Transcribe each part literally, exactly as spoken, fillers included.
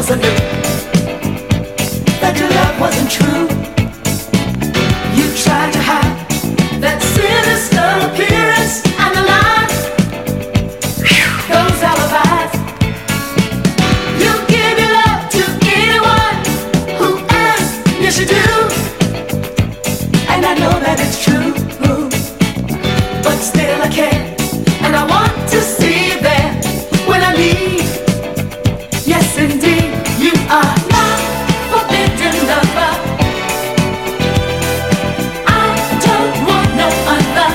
I knew that your love wasn't true. You tried to hide that sinister appearance and the lie, those alibis. You give your love to anyone who asks, yes you do. And I know that it's true, but still I can't. And I want to see you there when I leave. Yes indeed, you are my forbidden lover. I don't want no other.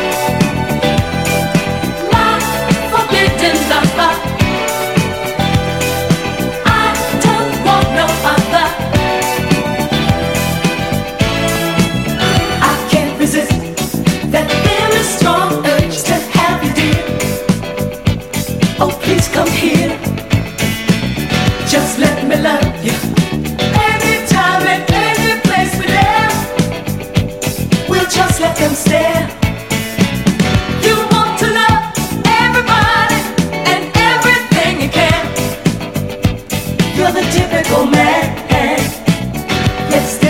My forbidden lover. I don't want no other. I can't resist that very strong urge to have you, dear. Oh, please come here. Just let me love you. Anytime and any place we're there, we'll just let them stare. You want to love everybody and everything you can. You're the typical man. Yes.